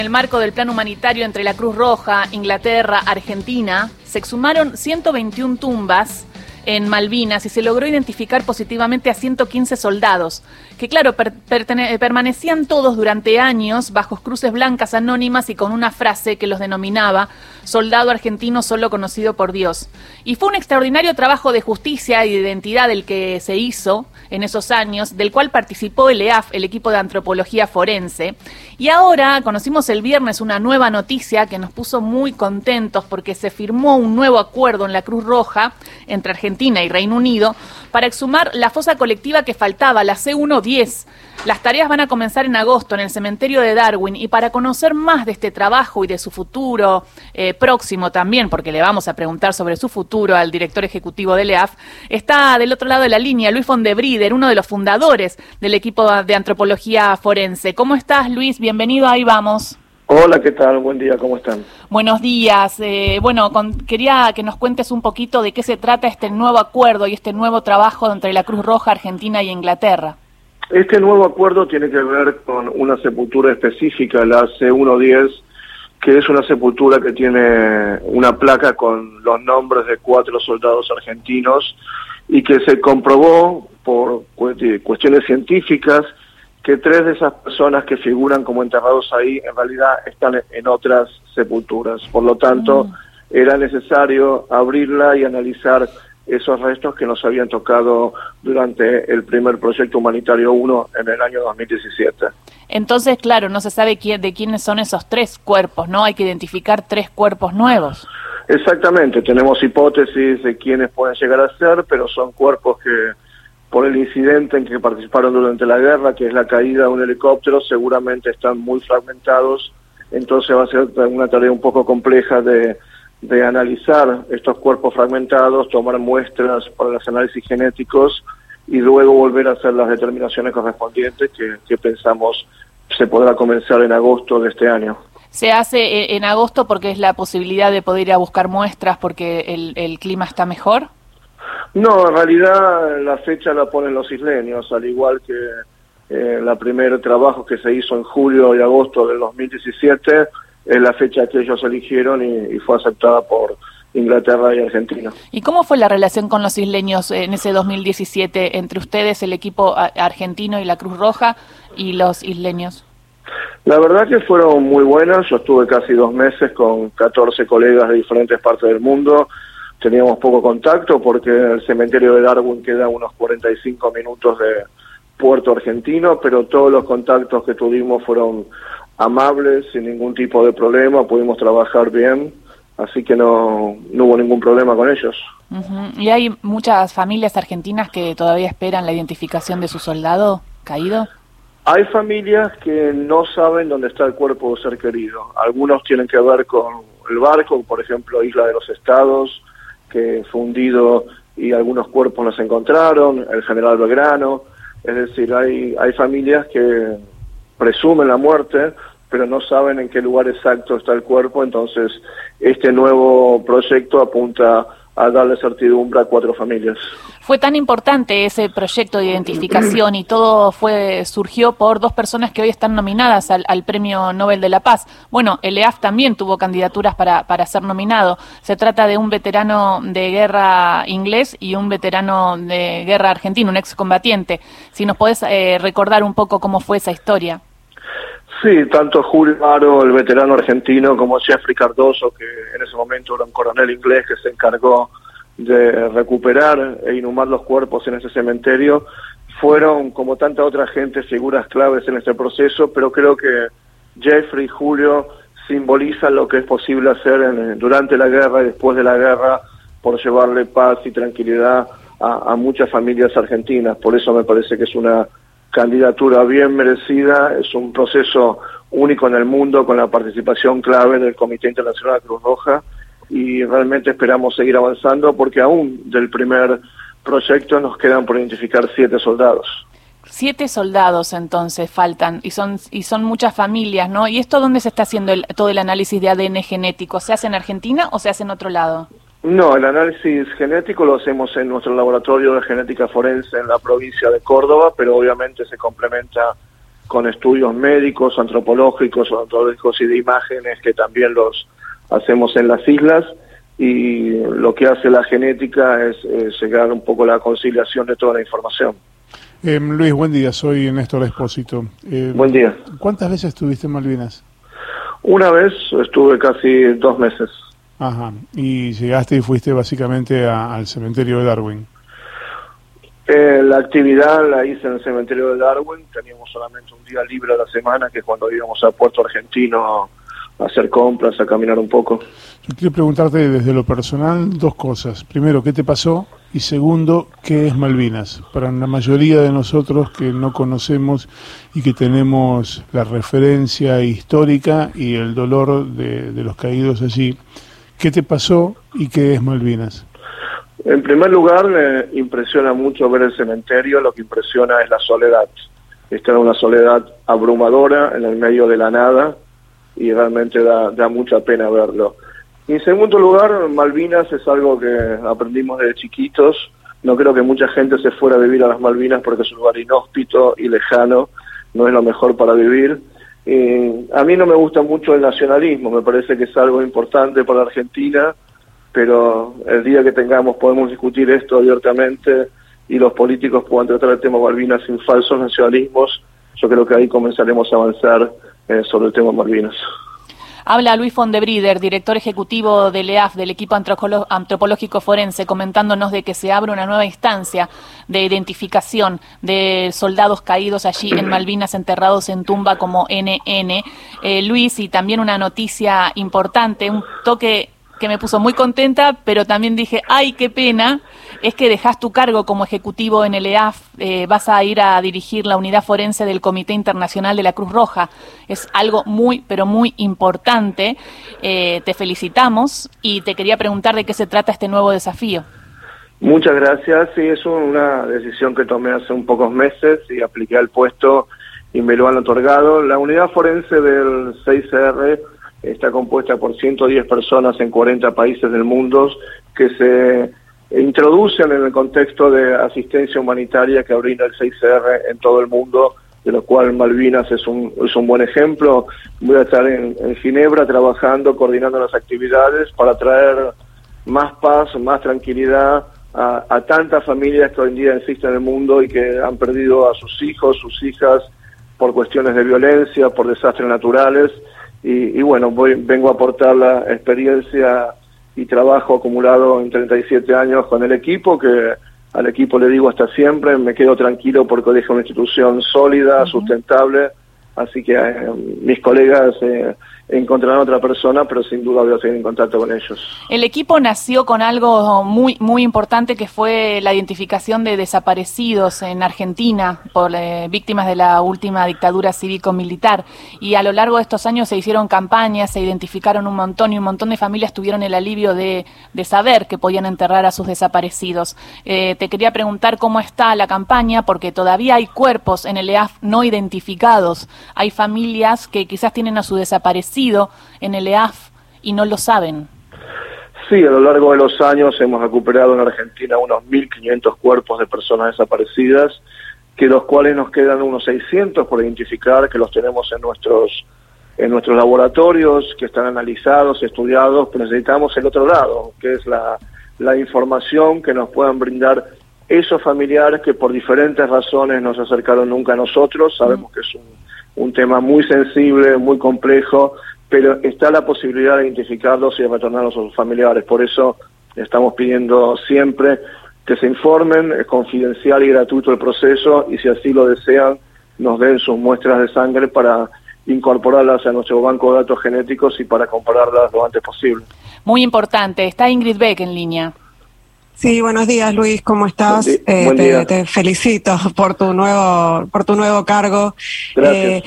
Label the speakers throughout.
Speaker 1: En el marco del plan humanitario entre la Cruz Roja, Inglaterra, Argentina, se exhumaron 121 tumbas en Malvinas y se logró identificar positivamente a 115 soldados, que claro, permanecían todos durante años bajo cruces blancas anónimas y con una frase que los denominaba soldado argentino solo conocido por Dios. Y fue un extraordinario trabajo de justicia y de identidad el que se hizo en esos años, del cual participó el EAF, el equipo de antropología forense. Y ahora conocimos el viernes una nueva noticia que nos puso muy contentos porque se firmó un nuevo acuerdo en la Cruz Roja entre Argentina y Reino Unido para exhumar la fosa colectiva que faltaba, la C110. Las tareas van a comenzar en agosto en el cementerio de Darwin, y para conocer más de este trabajo y de su futuro próximo también, porque le vamos a preguntar sobre su futuro al director ejecutivo del EAF, está del otro lado de la línea Luis von de Brieder, uno de los fundadores del equipo de antropología forense. ¿Cómo estás, Luis? Bienvenido, ahí vamos.
Speaker 2: Hola, ¿qué tal? Buen día, ¿cómo están?
Speaker 1: Buenos días. Quería que nos cuentes un poquito de qué se trata este nuevo acuerdo y este nuevo trabajo entre la Cruz Roja, Argentina y Inglaterra.
Speaker 2: Este nuevo acuerdo tiene que ver con una sepultura específica, la C110, que es una sepultura que tiene una placa con los nombres de 4 soldados argentinos y que se comprobó por cuestiones científicas que 3 de esas personas que figuran como enterrados ahí en realidad están en otras sepulturas. Por lo tanto, era necesario abrirla y analizar esos restos que nos habían tocado durante el primer proyecto humanitario 1 en el año 2017.
Speaker 1: Entonces, claro, no se sabe de quiénes son esos 3 cuerpos, ¿no? Hay que identificar 3 cuerpos nuevos.
Speaker 2: Exactamente, tenemos hipótesis de quiénes pueden llegar a ser, pero son cuerpos que, por el incidente en que participaron durante la guerra, que es la caída de un helicóptero, seguramente están muy fragmentados, entonces va a ser una tarea un poco compleja de analizar estos cuerpos fragmentados, tomar muestras para los análisis genéticos y luego volver a hacer las determinaciones correspondientes que pensamos se podrá comenzar en agosto de este año.
Speaker 1: Se hace en agosto porque es la posibilidad de poder ir a buscar muestras porque el clima está mejor.
Speaker 2: No, en realidad la fecha la ponen los isleños, al igual que el primer trabajo que se hizo en julio y agosto del 2017, es la fecha que ellos eligieron y fue aceptada por Inglaterra y Argentina.
Speaker 1: ¿Y cómo fue la relación con los isleños en ese 2017 entre ustedes, el equipo argentino y la Cruz Roja, y los isleños?
Speaker 2: La verdad que fueron muy buenas. Yo estuve casi 2 meses con 14 colegas de diferentes partes del mundo. Teníamos poco contacto porque el cementerio de Darwin queda a unos 45 minutos de Puerto Argentino, pero todos los contactos que tuvimos fueron amables, sin ningún tipo de problema, pudimos trabajar bien, así que no hubo ningún problema con ellos.
Speaker 1: ¿Y hay muchas familias argentinas que todavía esperan la identificación de su soldado caído?
Speaker 2: Hay familias que no saben dónde está el cuerpo de un ser querido. Algunos tienen que ver con el barco, por ejemplo, Isla de los Estados, que fue hundido y algunos cuerpos no se encontraron, el general Belgrano. Es decir, hay familias que presumen la muerte, pero no saben en qué lugar exacto está el cuerpo. Entonces este nuevo proyecto apunta a darle certidumbre a 4 familias.
Speaker 1: Fue tan importante ese proyecto de identificación y todo surgió por 2 personas que hoy están nominadas al Premio Nobel de la Paz. Bueno, el EAF también tuvo candidaturas para ser nominado. Se trata de un veterano de guerra inglés y un veterano de guerra argentino, un excombatiente. Si nos podés recordar un poco cómo fue esa historia.
Speaker 2: Sí, tanto Julio Aro, el veterano argentino, como Jeffrey Cardoso, que en ese momento era un coronel inglés que se encargó de recuperar e inhumar los cuerpos en ese cementerio, fueron, como tanta otra gente, figuras claves en este proceso, pero creo que Jeffrey y Julio simbolizan lo que es posible hacer durante la guerra y después de la guerra por llevarle paz y tranquilidad a muchas familias argentinas. Por eso me parece que es una candidatura bien merecida, es un proceso único en el mundo con la participación clave del Comité Internacional de Cruz Roja y realmente esperamos seguir avanzando porque aún del primer proyecto nos quedan por identificar 7 soldados.
Speaker 1: 7 soldados entonces faltan y son muchas familias, ¿no? ¿Y esto dónde se está haciendo todo el análisis de ADN genético? ¿Se hace en Argentina o se hace en otro lado?
Speaker 2: No, el análisis genético lo hacemos en nuestro laboratorio de genética forense en la provincia de Córdoba, pero obviamente se complementa con estudios médicos, antropológicos, ontológicos y de imágenes que también los hacemos en las islas, y lo que hace la genética es llegar un poco a la conciliación de toda la información.
Speaker 3: Luis, buen día, soy Néstor Espósito.
Speaker 2: Buen día.
Speaker 3: ¿Cuántas veces estuviste en Malvinas?
Speaker 2: Una vez, estuve casi 2 meses.
Speaker 3: Ajá, y llegaste y fuiste básicamente al cementerio de Darwin.
Speaker 2: La actividad la hice en el cementerio de Darwin, teníamos solamente un día libre a la semana, que es cuando íbamos a Puerto Argentino a hacer compras, a caminar un poco.
Speaker 3: Yo quiero preguntarte desde lo personal 2 cosas. Primero, ¿qué te pasó? Y segundo, ¿qué es Malvinas? Para la mayoría de nosotros que no conocemos y que tenemos la referencia histórica y el dolor de los caídos allí, ¿qué te pasó y qué es Malvinas?
Speaker 2: En primer lugar, me impresiona mucho ver el cementerio. Lo que impresiona es la soledad. Está en una soledad abrumadora, en el medio de la nada, y realmente da mucha pena verlo. Y en segundo lugar, Malvinas es algo que aprendimos desde chiquitos. No creo que mucha gente se fuera a vivir a las Malvinas porque es un lugar inhóspito y lejano, no es lo mejor para vivir. A mí no me gusta mucho el nacionalismo, me parece que es algo importante para Argentina, pero el día que podemos discutir esto abiertamente y los políticos puedan tratar el tema Malvinas sin falsos nacionalismos, yo creo que ahí comenzaremos a avanzar sobre el tema Malvinas.
Speaker 1: Habla Luis Fondebrider, director ejecutivo del EAF, del equipo antropológico forense, comentándonos de que se abre una nueva instancia de identificación de soldados caídos allí en Malvinas, enterrados en tumba como NN. Luis, y también una noticia importante, un toque que me puso muy contenta, pero también dije, ¡ay, qué pena! Es que dejás tu cargo como ejecutivo en el EAF, vas a ir a dirigir la unidad forense del Comité Internacional de la Cruz Roja. Es algo muy, pero muy importante. Te felicitamos y te quería preguntar de qué se trata este nuevo desafío.
Speaker 2: Muchas gracias. Sí, es una decisión que tomé hace un pocos meses y apliqué al puesto y me lo han otorgado. La unidad forense del 6CR está compuesta por 110 personas en 40 países del mundo que se introducen en el contexto de asistencia humanitaria que brinda el 6CR en todo el mundo, de lo cual Malvinas es un buen ejemplo. Voy a estar en Ginebra trabajando, coordinando las actividades para traer más paz, más tranquilidad a tantas familias que hoy en día existen en el mundo y que han perdido a sus hijos, sus hijas, por cuestiones de violencia, por desastres naturales. Y bueno, vengo a aportar la experiencia y trabajo acumulado en 37 años con el equipo, que al equipo le digo hasta siempre, me quedo tranquilo porque dejo una institución sólida, sustentable, así que mis colegas encontrarán otra persona, pero sin duda voy a seguir en contacto con ellos. El equipo nació con algo muy, muy importante, que fue la identificación de desaparecidos en Argentina por víctimas de la última dictadura cívico-militar, y a lo largo de estos años se hicieron campañas, se identificaron un montón, y un montón de familias tuvieron el alivio de saber que podían enterrar a sus desaparecidos. Te quería preguntar cómo está la campaña, porque todavía hay cuerpos en el EAF no identificados, hay familias que quizás tienen a su desaparecido en el EAF y no lo saben. Sí, a lo largo de los años hemos recuperado en Argentina unos 1.500 cuerpos de personas desaparecidas, que los cuales nos quedan unos 600 por identificar, que los tenemos en nuestros laboratorios, que están analizados, estudiados, pero necesitamos el otro lado, que es la información que nos puedan brindar esos familiares que por diferentes razones no se acercaron nunca a nosotros. Sabemos que es un tema muy sensible, muy complejo, pero está la posibilidad de identificarlos y de retornarlos a sus familiares. Por eso estamos pidiendo siempre que se informen, es confidencial y gratuito el proceso, y si así lo desean, nos den sus muestras de sangre para incorporarlas a nuestro banco de datos genéticos y para compararlas lo antes posible. Muy importante. Está Ingrid Beck en línea.
Speaker 4: Sí, buenos días, Luis, ¿cómo estás?
Speaker 2: Buen día.
Speaker 4: Te felicito por tu nuevo cargo.
Speaker 2: Gracias.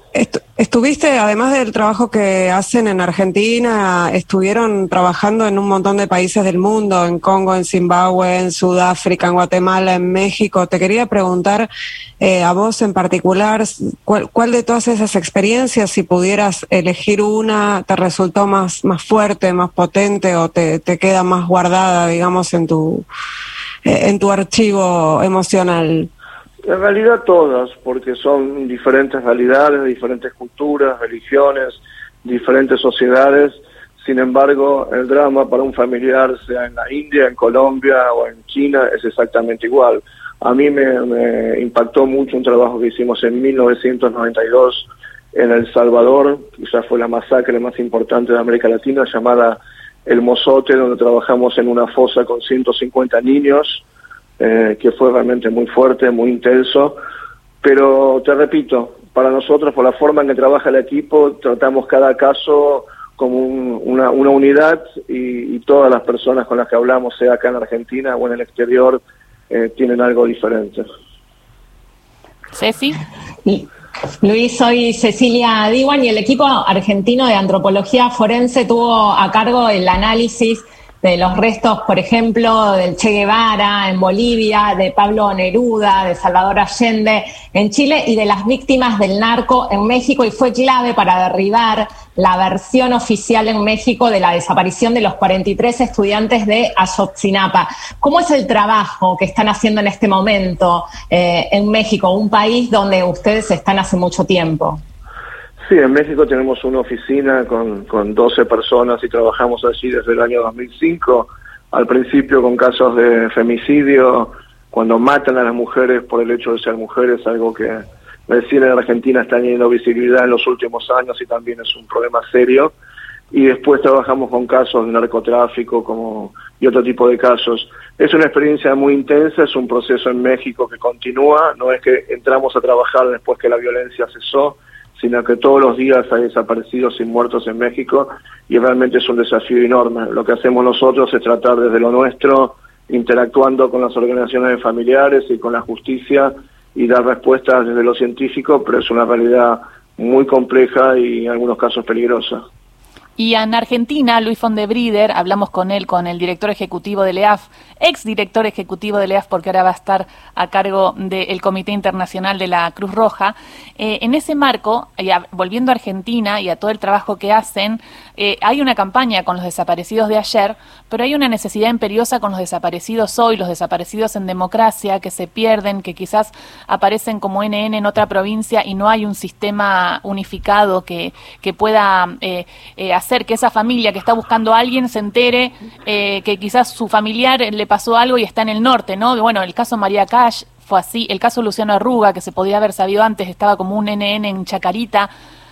Speaker 4: Estuviste, además del trabajo que hacen en Argentina, estuvieron trabajando en un montón de países del mundo, en Congo, en Zimbabue, en Sudáfrica, en Guatemala, en México. Te quería preguntar a vos en particular, ¿cuál de todas esas experiencias, si pudieras elegir una, te resultó más fuerte, más potente, o te queda más guardada, digamos, en tu archivo emocional?
Speaker 2: En realidad todas, porque son diferentes realidades, diferentes culturas, religiones, diferentes sociedades. Sin embargo, el drama para un familiar, sea en la India, en Colombia o en China, es exactamente igual. A mí me impactó mucho un trabajo que hicimos en 1992 en El Salvador, quizás fue la masacre más importante de América Latina, llamada El Mozote, donde trabajamos en una fosa con 150 niños, que fue realmente muy fuerte, muy intenso. Pero te repito, para nosotros, por la forma en que trabaja el equipo, tratamos cada caso como una unidad, y todas las personas con las que hablamos, sea acá en Argentina o en el exterior, tienen algo diferente.
Speaker 1: Ceci.
Speaker 5: Luis, soy Cecilia Diwan y el equipo argentino de antropología forense tuvo a cargo el análisis de los restos, por ejemplo, del Che Guevara en Bolivia, de Pablo Neruda, de Salvador Allende en Chile y de las víctimas del narco en México, y fue clave para derribar la versión oficial en México de la desaparición de los 43 estudiantes de Ayotzinapa. ¿Cómo es el trabajo que están haciendo en este momento en México, un país donde ustedes están hace mucho tiempo?
Speaker 2: Sí, en México tenemos una oficina con 12 personas y trabajamos allí desde el año 2005. Al principio con casos de femicidio, cuando matan a las mujeres por el hecho de ser mujeres, algo que recién en Argentina está teniendo visibilidad en los últimos años y también es un problema serio. Y después trabajamos con casos de narcotráfico y otro tipo de casos. Es una experiencia muy intensa, es un proceso en México que continúa, no es que entramos a trabajar después que la violencia cesó, sino que todos los días hay desaparecidos y muertos en México, y realmente es un desafío enorme. Lo que hacemos nosotros es tratar desde lo nuestro, interactuando con las organizaciones de familiares y con la justicia, y dar respuestas desde lo científico, pero es una realidad muy compleja y en algunos casos peligrosa.
Speaker 1: Y en Argentina, Luis von de Brieder, hablamos con él, con el director ejecutivo del EAF, ex director ejecutivo del EAF, porque ahora va a estar a cargo del Comité Internacional de la Cruz Roja. En ese marco, volviendo a Argentina y a todo el trabajo que hacen, hay una campaña con los desaparecidos de ayer, pero hay una necesidad imperiosa con los desaparecidos hoy, los desaparecidos en democracia, que se pierden, que quizás aparecen como NN en otra provincia y no hay un sistema unificado que pueda hacer que esa familia que está buscando a alguien se entere que quizás su familiar le pasó algo y está en el norte, ¿no? Bueno, el caso María Cash fue así, el caso Luciano Arruga, que se podía haber sabido antes, estaba como un NN en Chacarita.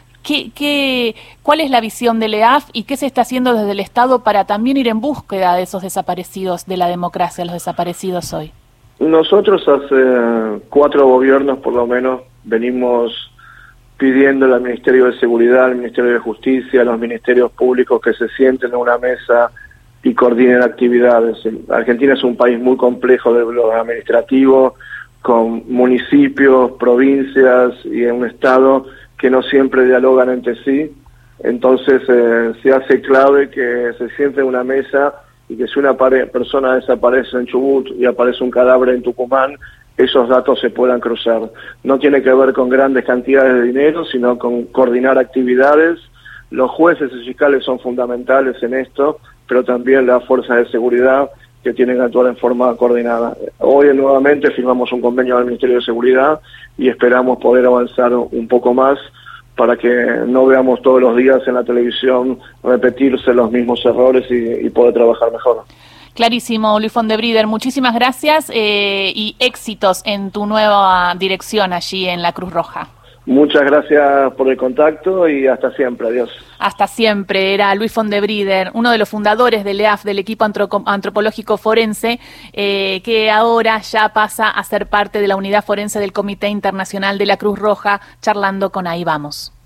Speaker 1: ¿Cuál es la visión del EAF y qué se está haciendo desde el Estado para también ir en búsqueda de esos desaparecidos de la democracia, los desaparecidos hoy?
Speaker 2: Nosotros hace 4 gobiernos por lo menos venimos pidiendo al Ministerio de Seguridad, al Ministerio de Justicia, a los ministerios públicos que se sienten en una mesa y coordinen actividades. Argentina es un país muy complejo de lo administrativo, con municipios, provincias y un Estado que no siempre dialogan entre sí. Entonces se hace clave que se siente en una mesa y que si una persona desaparece en Chubut y aparece un cadáver en Tucumán, esos datos se puedan cruzar. No tiene que ver con grandes cantidades de dinero, sino con coordinar actividades. Los jueces y fiscales son fundamentales en esto, pero también las fuerzas de seguridad que tienen que actuar en forma coordinada. Hoy nuevamente firmamos un convenio al Ministerio de Seguridad y esperamos poder avanzar un poco más para que no veamos todos los días en la televisión repetirse los mismos errores y poder trabajar mejor.
Speaker 1: Clarísimo, Luis von de Brieder, muchísimas gracias y éxitos en tu nueva dirección allí en la Cruz Roja.
Speaker 2: Muchas gracias por el contacto y hasta siempre, adiós.
Speaker 1: Hasta siempre, era Luis von de Brieder, uno de los fundadores del EAF, del equipo antropológico forense, que ahora ya pasa a ser parte de la unidad forense del Comité Internacional de la Cruz Roja, charlando con Ahí Vamos.